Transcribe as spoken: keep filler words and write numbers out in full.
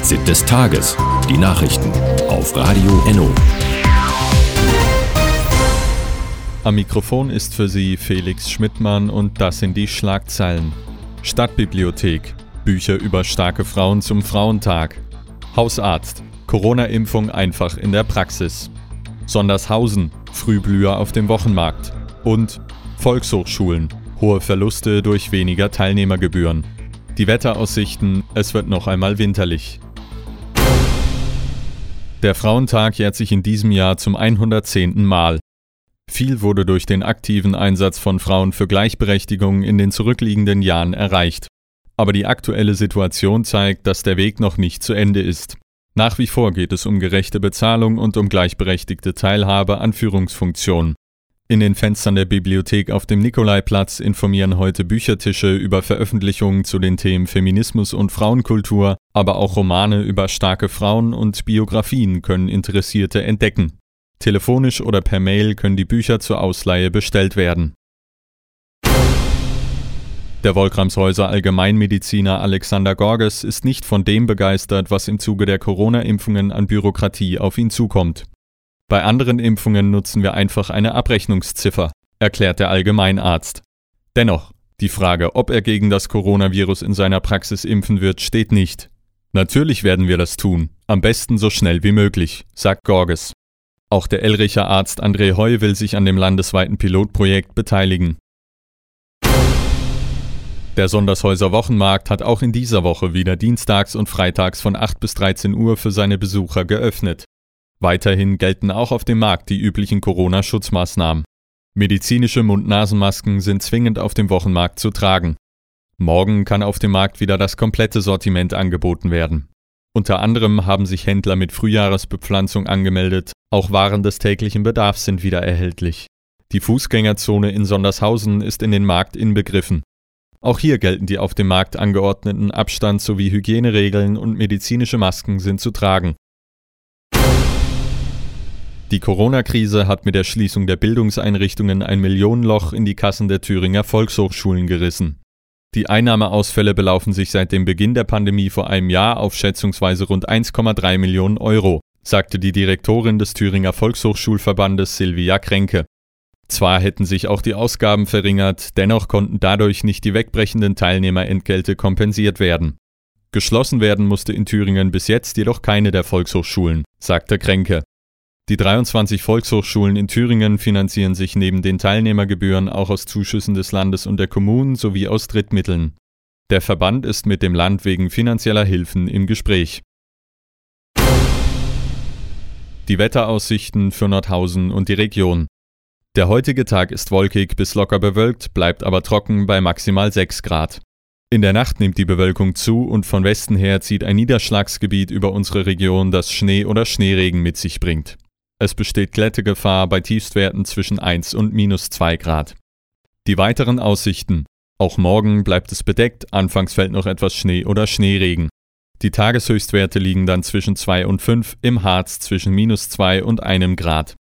Fazit des Tages. Die Nachrichten auf Radio Enno. Am Mikrofon ist für Sie Felix Schmidtmann und das sind die Schlagzeilen. Stadtbibliothek. Bücher über starke Frauen zum Frauentag. Hausarzt. Corona-Impfung einfach in der Praxis. Sondershausen. Frühblüher auf dem Wochenmarkt. Und Volkshochschulen. Hohe Verluste durch weniger Teilnehmergebühren. Die Wetteraussichten, es wird noch einmal winterlich. Der Frauentag jährt sich in diesem Jahr zum hundertzehnten Mal. Viel wurde durch den aktiven Einsatz von Frauen für Gleichberechtigung in den zurückliegenden Jahren erreicht. Aber die aktuelle Situation zeigt, dass der Weg noch nicht zu Ende ist. Nach wie vor geht es um gerechte Bezahlung und um gleichberechtigte Teilhabe an Führungsfunktionen. In den Fenstern der Bibliothek auf dem Nikolaiplatz informieren heute Büchertische über Veröffentlichungen zu den Themen Feminismus und Frauenkultur, aber auch Romane über starke Frauen und Biografien können Interessierte entdecken. Telefonisch oder per Mail können die Bücher zur Ausleihe bestellt werden. Der Wolkramshäuser Allgemeinmediziner Alexander Gorges ist nicht von dem begeistert, was im Zuge der Corona-Impfungen an Bürokratie auf ihn zukommt. Bei anderen Impfungen nutzen wir einfach eine Abrechnungsziffer, erklärt der Allgemeinarzt. Dennoch, die Frage, ob er gegen das Coronavirus in seiner Praxis impfen wird, steht nicht. Natürlich werden wir das tun, am besten so schnell wie möglich, sagt Gorges. Auch der Elricher Arzt André Heu will sich an dem landesweiten Pilotprojekt beteiligen. Der Sondershäuser Wochenmarkt hat auch in dieser Woche wieder dienstags und freitags von acht bis dreizehn Uhr für seine Besucher geöffnet. Weiterhin gelten auch auf dem Markt die üblichen Corona-Schutzmaßnahmen. Medizinische Mund-Nasen-Masken sind zwingend auf dem Wochenmarkt zu tragen. Morgen kann auf dem Markt wieder das komplette Sortiment angeboten werden. Unter anderem haben sich Händler mit Frühjahresbepflanzung angemeldet, auch Waren des täglichen Bedarfs sind wieder erhältlich. Die Fußgängerzone in Sondershausen ist in den Markt inbegriffen. Auch hier gelten die auf dem Markt angeordneten Abstands- sowie Hygieneregeln und medizinische Masken sind zu tragen. Die Corona-Krise hat mit der Schließung der Bildungseinrichtungen ein Millionenloch in die Kassen der Thüringer Volkshochschulen gerissen. Die Einnahmeausfälle belaufen sich seit dem Beginn der Pandemie vor einem Jahr auf schätzungsweise rund eins Komma drei Millionen Euro, sagte die Direktorin des Thüringer Volkshochschulverbandes Silvia Kränke. Zwar hätten sich auch die Ausgaben verringert, dennoch konnten dadurch nicht die wegbrechenden Teilnehmerentgelte kompensiert werden. Geschlossen werden musste in Thüringen bis jetzt jedoch keine der Volkshochschulen, sagte Kränke. Die dreiundzwanzig Volkshochschulen in Thüringen finanzieren sich neben den Teilnehmergebühren auch aus Zuschüssen des Landes und der Kommunen sowie aus Drittmitteln. Der Verband ist mit dem Land wegen finanzieller Hilfen im Gespräch. Die Wetteraussichten für Nordhausen und die Region. Der heutige Tag ist wolkig bis locker bewölkt, bleibt aber trocken bei maximal sechs Grad. In der Nacht nimmt die Bewölkung zu und von Westen her zieht ein Niederschlagsgebiet über unsere Region, das Schnee oder Schneeregen mit sich bringt. Es besteht Glättegefahr bei Tiefstwerten zwischen eins und minus zwei Grad. Die weiteren Aussichten. Auch morgen bleibt es bedeckt, anfangs fällt noch etwas Schnee oder Schneeregen. Die Tageshöchstwerte liegen dann zwischen zwei und fünf, im Harz zwischen minus zwei und einem Grad.